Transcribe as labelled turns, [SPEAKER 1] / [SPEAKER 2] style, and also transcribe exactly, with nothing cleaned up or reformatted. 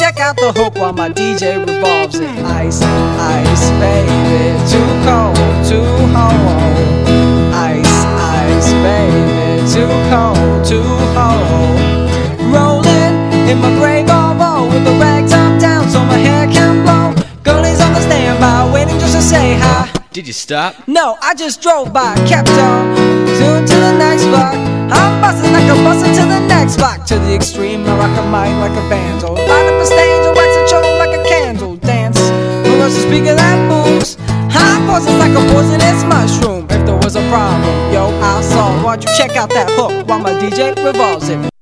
[SPEAKER 1] check out the hook while my D J revolves it. Ice, ice, baby, too cold, too cold. Ice, ice, baby, too cold, too cold. Rolling in my gray Volvo with the rag top down so my hair can blow. Girlie's on the standby, waiting just to say hi.
[SPEAKER 2] Did you stop?
[SPEAKER 1] No, I just drove by, kept on zoom to the next block. I'm bustin' like a bustin' to the next block. To the extreme, I rock a mic like a banjo. Light up a stage, I wax a show like a candle. Dance, who was the speaker that moves? High pulses like a poisonous mushroom. If there was a problem, yo, I'll solve. Why'd you check out that hook while my D J revolves it?